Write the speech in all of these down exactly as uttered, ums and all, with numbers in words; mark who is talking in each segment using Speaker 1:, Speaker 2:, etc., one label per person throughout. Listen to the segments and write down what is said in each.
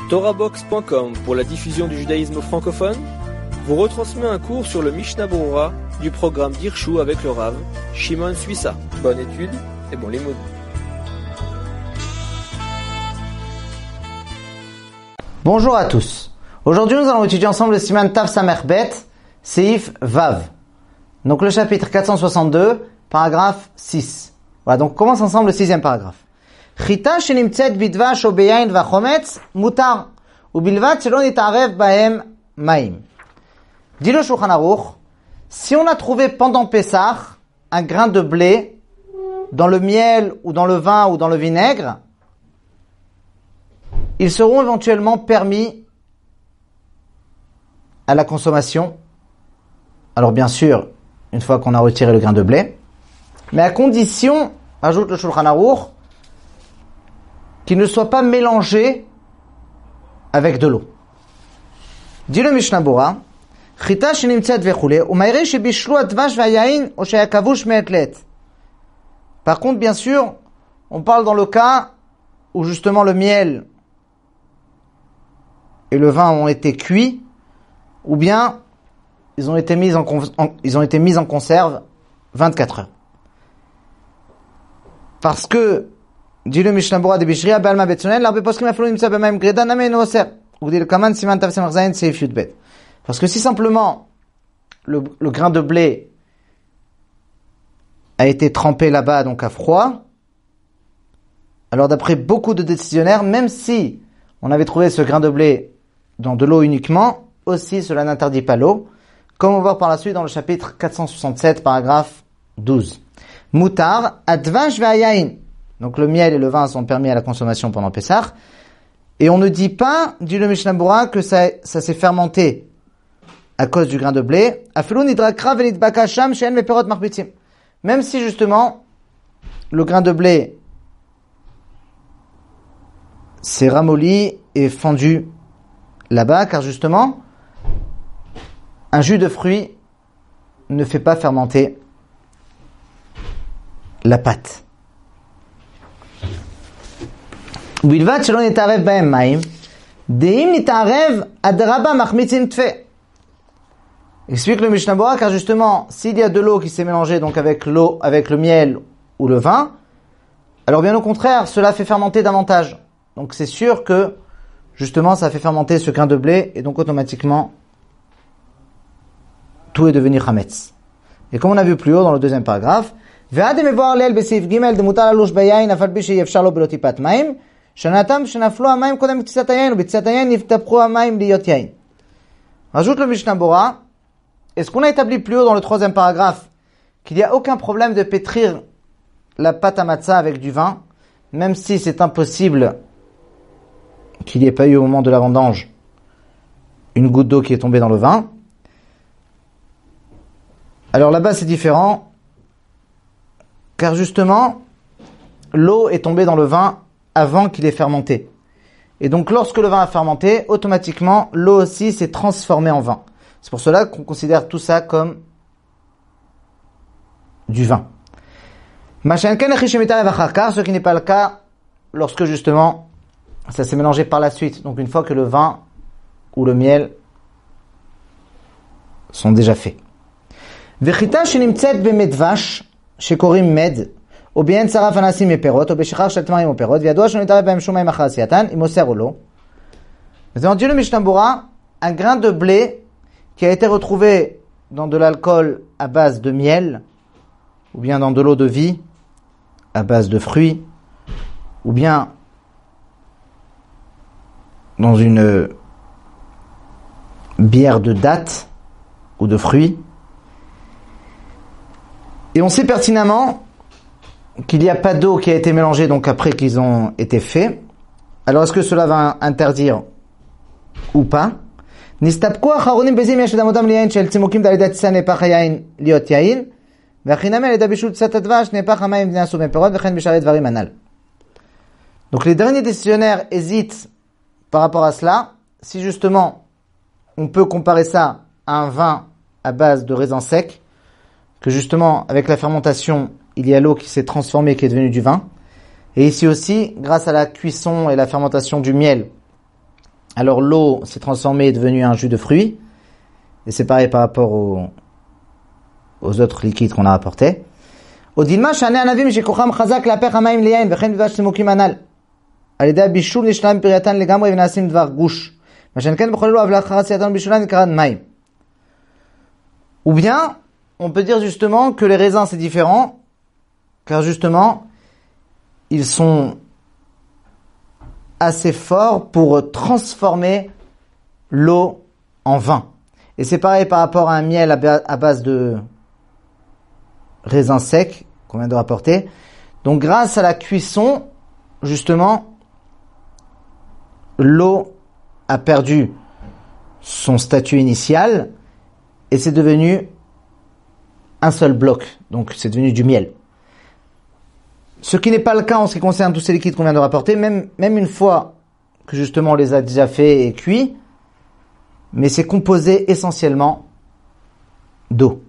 Speaker 1: Torahbox point com pour la diffusion du judaïsme francophone vous retransmet un cours sur le Mishnah Berurah du programme d'Hirshu avec le Rav Shimon Suissa. Bonne étude et bon limoud.
Speaker 2: Bonjour à tous. Aujourd'hui, nous allons étudier ensemble le Siman Tav Samer Bet, Seif Vav. Donc le chapitre quatre cent soixante-deux, paragraphe six. Voilà, donc on commence ensemble le sixième paragraphe. Chita shenimtzet bidvash o beyain vachometz mutar ubilvat shelo nitarev bahem maim. Dit le Shulchan Aruch, si on a trouvé pendant Pessah un grain de blé dans le miel ou dans le vin ou dans le vinaigre, ils seront éventuellement permis à la consommation. Alors bien sûr, une fois qu'on a retiré le grain de blé, mais à condition, ajoute le Shulchan Aruch, qu'il ne soit pas mélangé avec de l'eau. Dit le Mishnah Berurah, Chita shenimtzet vechule, umayre shebishlu advash vayayin o sheyakavush me'et let. Par contre, bien sûr, on parle dans le cas où justement le miel et le vin ont été cuits, ou bien ils ont été mis en, en, ils ont été mis en conserve vingt-quatre heures. Parce que, dit le Mishnah Berurah de Bishria Balma Betzonel, l'arbe poskim aflo nimtza b'mayim greda name no oser. Ou dit le Kaman Siman Tav Samer Zayin Seif Yudbet. Parce que si simplement le, le grain de blé a été trempé là-bas, donc à froid, alors d'après beaucoup de décisionnaires, même si on avait trouvé ce grain de blé dans de l'eau uniquement, aussi cela n'interdit pas l'eau, comme on va voir par la suite dans le chapitre quatre cent soixante-sept, paragraphe douze. Mutar, advash ve'ayayin. Donc le miel et le vin sont permis à la consommation pendant Pessah. Et on ne dit pas, dit le Mishnah Berurah, que ça, ça s'est fermenté à cause du grain de blé. Même si justement le grain de blé s'est ramolli et fendu là-bas, car justement un jus de fruits ne fait pas fermenter la pâte. Explique le Mishnah Berurah, car justement, s'il y a de l'eau qui s'est mélangée donc avec l'eau, avec le miel ou le vin, alors bien au contraire, cela fait fermenter davantage. Donc c'est sûr que justement, ça fait fermenter ce grain de blé et donc automatiquement tout est devenu chametz. Et comme on a vu plus haut dans le deuxième paragraphe, donc les rajoute le Mishnah Berurah, est-ce qu'on a établi plus haut dans le troisième paragraphe qu'il n'y a aucun problème de pétrir la pâte à matzah avec du vin, même si c'est impossible qu'il n'y ait pas eu au moment de la vendange une goutte d'eau qui est tombée dans le vin. Alors là-bas c'est différent, car justement l'eau est tombée dans le vin avant qu'il ait fermenté. Et donc lorsque le vin a fermenté, automatiquement l'eau aussi s'est transformée en vin. C'est pour cela qu'on considère tout ça comme du vin. Ce qui n'est pas le cas lorsque justement ça s'est mélangé par la suite. Donc une fois que le vin ou le miel sont déjà faits. Vechita shenimtzet bemedvash shekorim med ou bien tsaraf anasim eperot ou beshichar shel tamarim eperot viadua shenitarev bahem shum mayim achar asiyatan imoser ou lo. Maintenant dit le Mishnah Berurah, un grain de blé qui a été retrouvé dans de l'alcool à base de miel ou bien dans de l'eau de vie à base de fruits ou bien dans une bière de dattes ou de fruits. Et on sait pertinemment qu'il n'y a pas d'eau qui a été mélangée donc après qu'ils ont été faits. Alors est-ce que cela va interdire ou pas? נסתפקו האחרונים בזה אם יש לדמותם ליין של צימוקים דל ידי תסיסה נהפך היין להיות יין והחינם על ידי בישול תסת הדבש נהפך המים נעשו מפירות וכן בשאר דברים הנ"ל. Donc les derniers décisionnaires hésitent par rapport à cela, si justement on peut comparer ça à un vin à base de raisins secs, que justement avec la fermentation il y a l'eau qui s'est transformée, qui est devenue du vin, et ici aussi grâce à la cuisson et la fermentation du miel, alors l'eau s'est transformée et est devenue un jus de fruits. Et c'est pareil par rapport aux, aux autres liquides qu'on a apportés. Odilma shane anavim shekocham chazak lapech hamayim liyain vechen dvash simukim anal. על ידי הבישול נשלם פרייתן לגמרי ונעשים דבר גוש. מה שאין כן בכל אלו אבל לאחר עשייתן בישולן נקרא מים. Ou bien, on peut dire justement que les raisins c'est différent, car justement, ils sont assez forts pour transformer l'eau en vin. Et c'est pareil par rapport à un miel à base de raisins secs qu'on vient de rapporter. Donc grâce à la cuisson, justement, l'eau a perdu son statut initial et c'est devenu un seul bloc. Donc c'est devenu du miel. Ce qui n'est pas le cas en ce qui concerne tous ces liquides qu'on vient de rapporter, même, même une fois que justement on les a déjà faits et cuits, mais c'est composé essentiellement d'eau.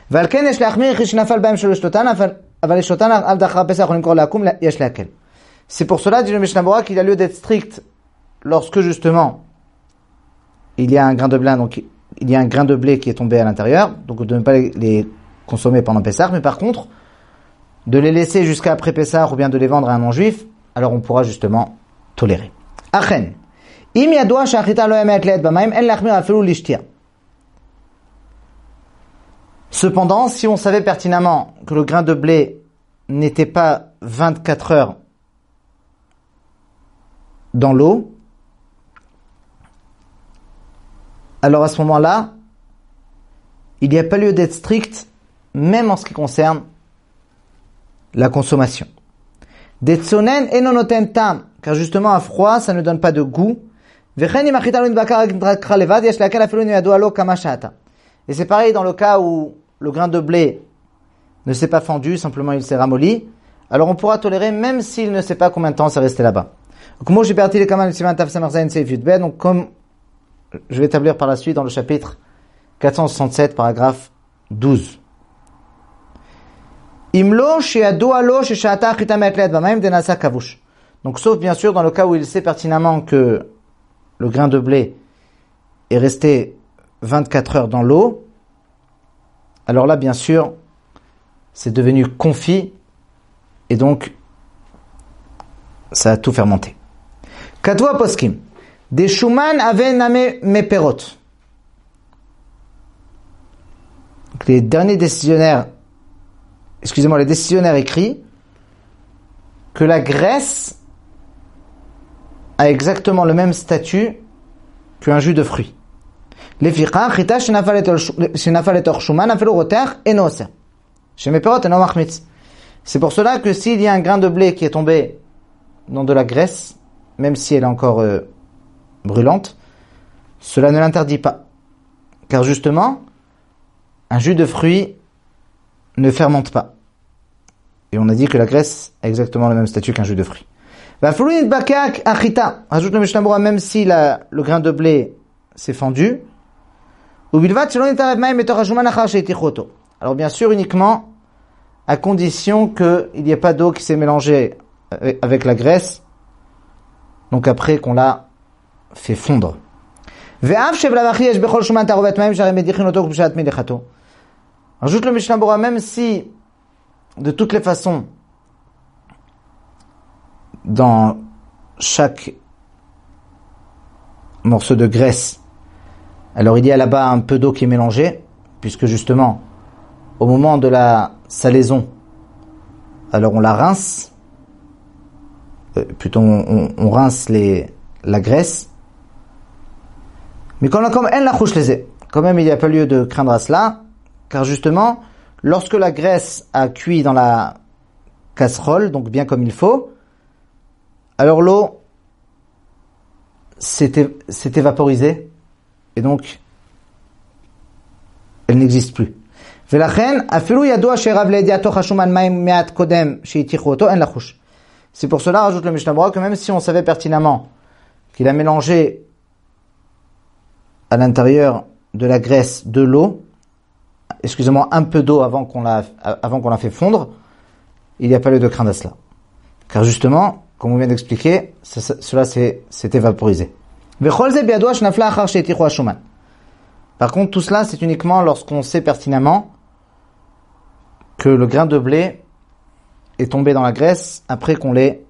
Speaker 2: C'est pour cela, dit le Mishnah Bora, qu'il a lieu d'être strict lorsque justement il y a un grain de blé, donc il y a un grain de blé qui est tombé à l'intérieur, donc de ne pas les, les consommer pendant Pessah, mais par contre de les laisser jusqu'à après Pessah ou bien de les vendre à un non-juif, alors on pourra justement tolérer. Achen, im yadoua shachita lo yamet le'et b'mayim en lachmir afilu lishtia. Cependant, si on savait pertinemment que le grain de blé n'était pas vingt-quatre heures dans l'eau, alors à ce moment-là, il n'y a pas lieu d'être strict, même en ce qui concerne la consommation. Detsonen enonoten tam, car justement à froid, ça ne donne pas de goût. Et c'est pareil dans le cas où le grain de blé ne s'est pas fendu, simplement il s'est ramolli. Alors on pourra tolérer même s'il ne sait pas combien de temps c'est resté là-bas. Donc comme je vais établir par la suite dans le chapitre quatre cent soixante-sept, paragraphe douze. Donc sauf bien sûr dans le cas où il sait pertinemment que le grain de blé est resté vingt-quatre heures dans l'eau, alors là bien sûr c'est devenu confit et donc ça a tout fermenté. Katwa poskim des shuman avaient namé meperot. Les derniers décisionnaires, excusez-moi, les décisionnaires écrits que la graisse a exactement le même statut qu'un jus de fruits. Les fiqah chita shenafal etor shuman afelu roter enoser. Chez meperot eno machmitz. C'est pour cela que s'il y a un grain de blé qui est tombé dans de la graisse, même si elle est encore euh, brûlante, cela ne l'interdit pas. Car justement, un jus de fruits ne fermente pas. Et on a dit que la graisse a exactement le même statut qu'un jus de fruits. Rajoute le Mishnah Bora, même si la, le grain de blé s'est fendu. Alors bien sûr, uniquement à condition qu'il n'y ait pas d'eau qui s'est mélangée avec la graisse, donc après qu'on l'a fait fondre. Ajoute le Mishnah Bora, même si de toutes les façons dans chaque morceau de graisse, alors il y a là-bas un peu d'eau qui est mélangée, puisque justement au moment de la salaison, alors on la rince, euh, plutôt on, on rince les, la graisse, mais quand on comme elle la couche les quand même il n'y a pas lieu de craindre à cela, car justement lorsque la graisse a cuit dans la casserole, donc bien comme il faut, alors l'eau s'est, s'est évaporisée et donc elle n'existe plus. C'est pour cela, rajoute le Mishnah Bora, que même si on savait pertinemment qu'il a mélangé à l'intérieur de la graisse de l'eau, excusez-moi, un peu d'eau avant qu'on l'a, avant qu'on l'a fait fondre, il n'y a pas lieu de craindre à cela. Car justement, comme on vient d'expliquer, ça, ça, cela s'est, s'est évaporisé. Par contre, tout cela, c'est uniquement lorsqu'on sait pertinemment que le grain de blé est tombé dans la graisse après qu'on l'ait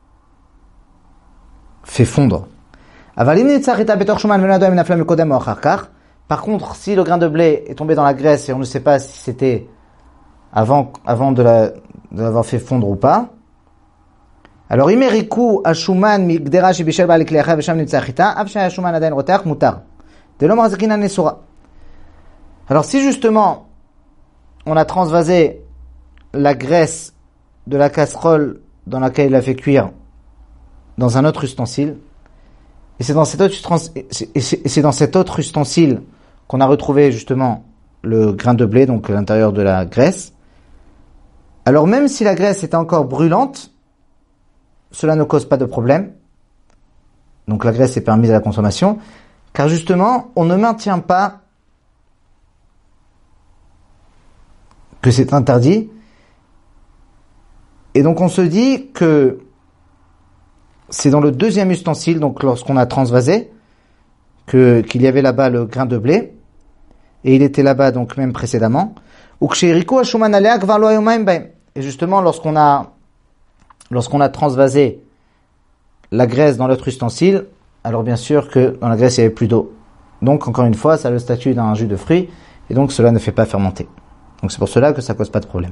Speaker 2: fait fondre. Par contre, si le grain de blé est tombé dans la graisse et on ne sait pas si c'était avant, avant de, la, de l'avoir fait fondre ou pas, alors imeriku ashuman migdera shibishel ba'al kliacha vesham nitzachita avsha ashuman adain roteach mutar de l'homme razakina nesura. Alors si justement on a transvasé la graisse de la casserole dans laquelle il a fait cuire dans un autre ustensile, et c'est dans cet autre, et c'est dans cet autre ustensile qu'on a retrouvé justement le grain de blé, donc l'intérieur de la graisse, alors même si la graisse était encore brûlante, cela ne cause pas de problème. Donc la graisse est permise à la consommation, car justement, on ne maintient pas que c'est interdit. Et donc on se dit que c'est dans le deuxième ustensile, donc lorsqu'on a transvasé, que, qu'il y avait là-bas le grain de blé, et il était là-bas donc même précédemment. Et justement, lorsqu'on a, lorsqu'on a transvasé la graisse dans l'autre ustensile, alors bien sûr que dans la graisse il n'y avait plus d'eau. Donc encore une fois, ça a le statut d'un jus de fruits, et donc cela ne fait pas fermenter. Donc c'est pour cela que ça cause pas de problème.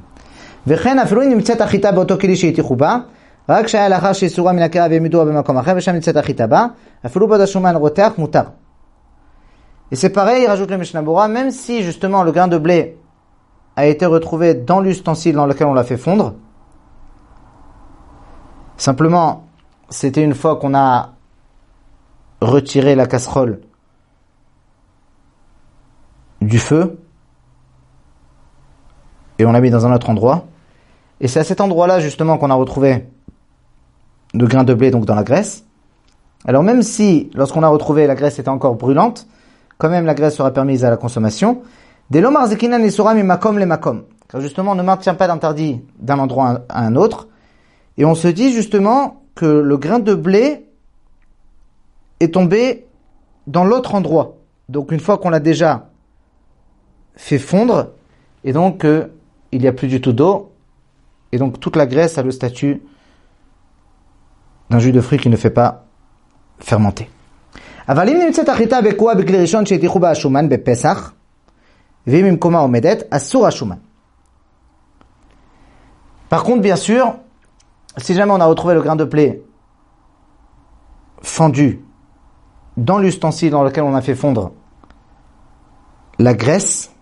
Speaker 2: Et c'est pareil, il rajoute le Mishnah Berurah, même si justement le grain de blé a été retrouvé dans l'ustensile dans lequel on l'a fait fondre, simplement c'était une fois qu'on a retiré la casserole du feu et on l'a mis dans un autre endroit, et c'est à cet endroit-là justement qu'on a retrouvé le grain de blé donc dans la graisse. Alors même si lorsqu'on a retrouvé la graisse était encore brûlante, quand même la graisse sera permise à la consommation. Car justement on ne maintient pas d'interdit d'un endroit à un autre, et on se dit justement que le grain de blé est tombé dans l'autre endroit. Donc une fois qu'on l'a déjà fait fondre, et donc euh, il n'y a plus du tout d'eau, et donc toute la graisse a le statut d'un jus de fruits qui ne fait pas fermenter. Par contre, bien sûr, si jamais on a retrouvé le grain de blé fendu dans l'ustensile dans lequel on a fait fondre la graisse,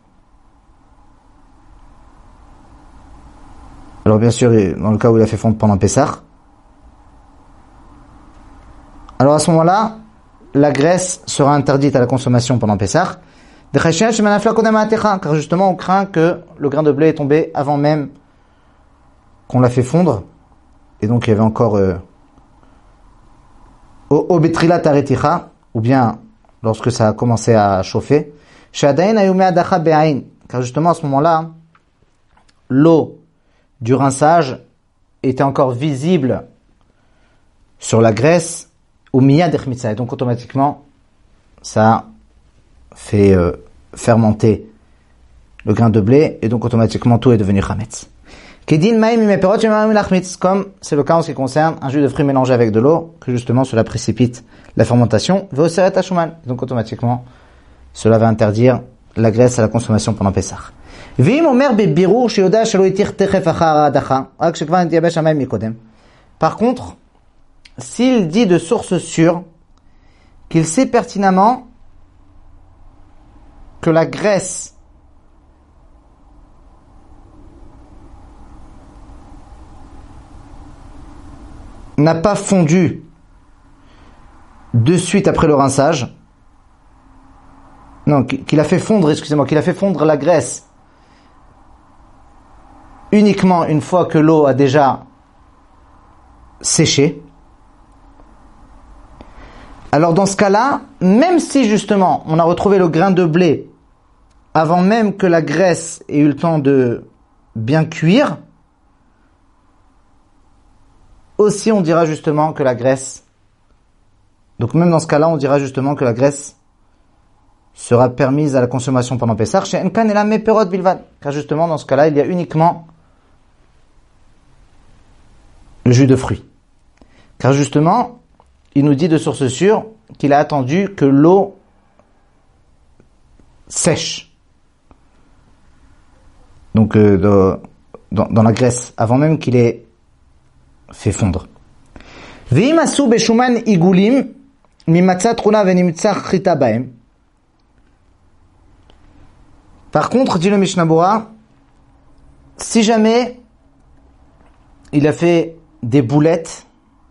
Speaker 2: alors bien sûr, dans le cas où il a fait fondre pendant Pessah, alors à ce moment-là, la graisse sera interdite à la consommation pendant Pessah, car justement on craint que le grain de blé est tombé avant même qu'on l'a fait fondre, et donc il y avait encore euh, au betrilat tareticha, ou bien lorsque ça a commencé à chauffer, car justement à ce moment-là, l'eau du rinçage était encore visible sur la graisse, ou miyad echmitza, et donc automatiquement ça fait euh, fermenter le grain de blé, et donc automatiquement tout est devenu chametz. Comme c'est le cas en ce qui concerne un jus de fruits mélangé avec de l'eau, que justement cela précipite la fermentation, donc automatiquement cela va interdire la graisse à la consommation pendant Pessah. Par contre, s'il dit de source sûre qu'il sait pertinemment que la graisse n'a pas fondu de suite après le rinçage, non, qu'il a fait fondre, excusez-moi, qu'il a fait fondre la graisse uniquement une fois que l'eau a déjà séché, alors dans ce cas-là, même si justement on a retrouvé le grain de blé avant même que la graisse ait eu le temps de bien cuire, aussi on dira justement que la graisse Donc même dans ce cas-là, on dira justement que la graisse sera permise à la consommation pendant Pessah, chez Enkan et la Meperot Bilvad. Car justement, dans ce cas-là, il y a uniquement le jus de fruits. Car justement, il nous dit de source sûre qu'il a attendu que l'eau sèche. Donc, euh, de, dans, dans la graisse, avant même qu'il ait fait fondre. V'imasu beshuman igulim mimatzat runa venimtzach chita baem. Par contre, dit le Mishnah Bora, si jamais il a fait des boulettes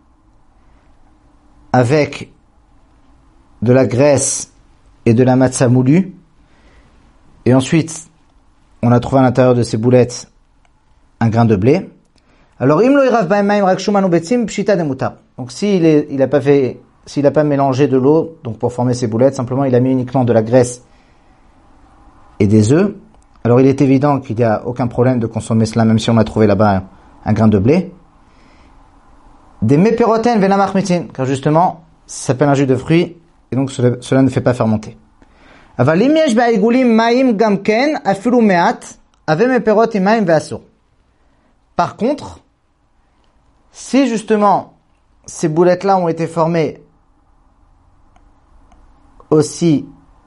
Speaker 2: avec de la graisse et de la matzah moulue, et ensuite on a trouvé à l'intérieur de ces boulettes un grain de blé, alors imlo irav ba'emaim rak shuman ubetzim pshita de mutar. Donc s'il est, il a pas fait, s'il a pas mélangé de l'eau, donc pour former ces boulettes, simplement il a mis uniquement de la graisse et des œufs, alors il est évident qu'il n'y a aucun problème de consommer cela, même si on a trouvé là-bas un, un grain de blé. Des meperoten venamach mitin, car justement, ça s'appelle un jus de fruits, et donc cela, cela ne fait pas fermenter. Avalim yesh ba'igulim ma'im gamken afilu me'at, ave meperot imaim ve'asur. Par contre, si justement, ces boulettes-là ont été formées aussi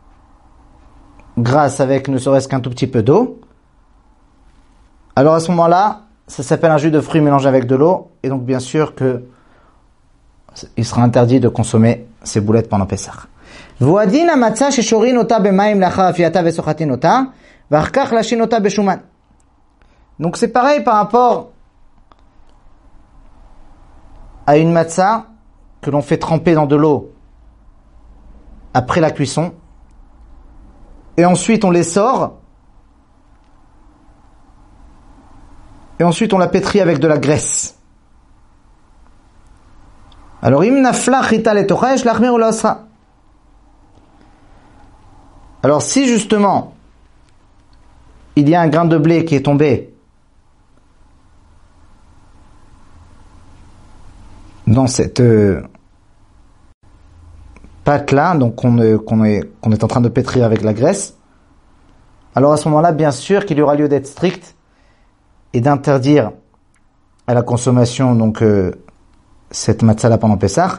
Speaker 2: grâce avec ne serait-ce qu'un tout petit peu d'eau, alors à ce moment-là, ça s'appelle un jus de fruits mélangé avec de l'eau, et donc bien sûr que il sera interdit de consommer ces boulettes pendant Pessah. Voadin matzah sheshorin ota b'maim lachar afiata vesochatin ota, v'achkach lashin ota beshuman. Donc c'est pareil par rapport à une matzah que l'on fait tremper dans de l'eau après la cuisson, et ensuite on les sort, et ensuite on la pétrit avec de la graisse. Alors, im nafla chita letocha yesh lachmir ula osra. Alors, si justement il y a un grain de blé qui est tombé dans cette euh, pâte-là, donc qu'on, euh, qu'on, est, qu'on est en train de pétrir avec la graisse, alors à ce moment-là, bien sûr qu'il y aura lieu d'être strict et d'interdire à la consommation donc euh, cette matzah-là pendant Pessah.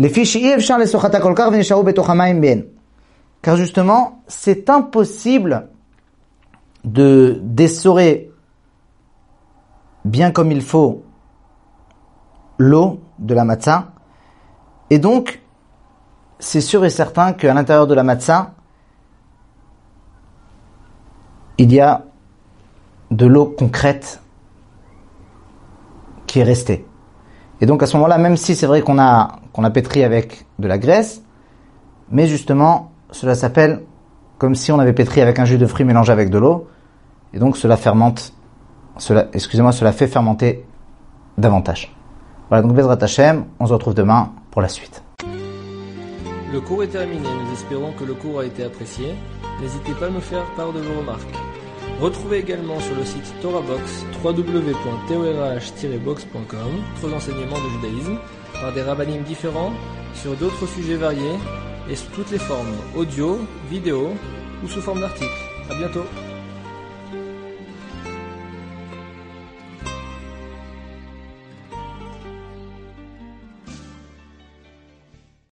Speaker 2: Car justement, c'est impossible de dessorer bien comme il faut l'eau de la matzah. Et donc, c'est sûr et certain qu'à l'intérieur de la matzah, il y a de l'eau concrète qui est restée. Et donc à ce moment-là, même si c'est vrai qu'on a, qu'on a pétri avec de la graisse, mais justement, cela s'appelle comme si on avait pétri avec un jus de fruits mélangé avec de l'eau, et donc cela fermente, cela, excusez-moi, cela fait fermenter davantage. Voilà, donc Bezrat Hashem, on se retrouve demain pour la suite.
Speaker 1: Le cours est terminé, nous espérons que le cours a été apprécié. N'hésitez pas à me faire part de vos remarques. Retrouvez également sur le site TorahBox w w w point torah tiret box point com d'autres enseignements de judaïsme par des rabbinim différents sur d'autres sujets variés et sous toutes les formes audio, vidéo ou sous forme d'articles. À bientôt.